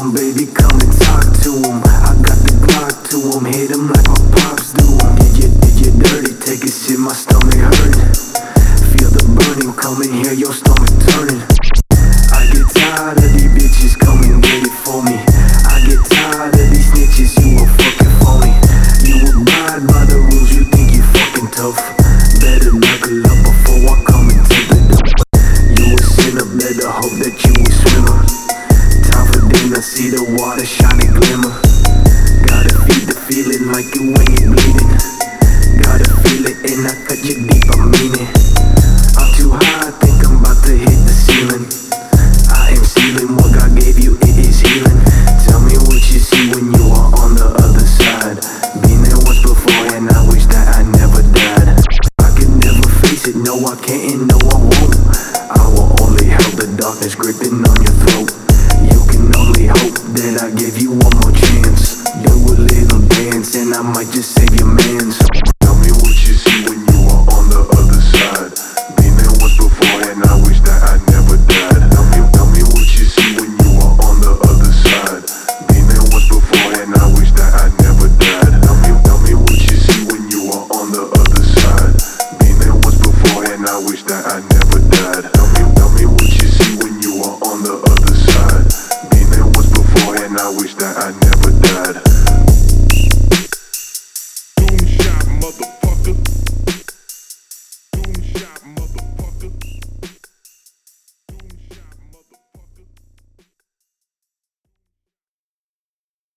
him, baby, come and talk to him. I got the Glock to him, hit him like my pops do him. Did you dirty, take a shit, my stomach hurt. Feel the burning, come and hear your stomach turning. I get tired of these bitches, come and get it for me. I get tired of these snitches, you a fucking phony. You abide by the rules, you think you fucking tough. Better knuckle up before I come and take the dump. You a sinner, better hope that you a swimmer. Time for dinner, see the water shining glimmer. Gotta feed the feeling like you when you bleeding. Gotta feel it and I cut you deep, I mean it. I'm too high, I think I'm about to hit the ceiling. I am sealing what God gave you, it is healing. Tell me what you see when you are on the other side. Been there once before and I wish that I never died. I can never face it, no I can't and no I won't. I will only help the darkness gripping on your throat. You can only hope that I give you one more chance. Do a little dance and I might just save your mans. Tell me what you see when you are on the other side. Been there once before and I wish that I never died. Tell me what you see when you are on the other side. Been there once before and I wish that I never died. Tell me what you see when you are on the other side. Been there once before and I wish that I never died. Tell me what you see when you are on the other side. Been there once before and I wish that I never died.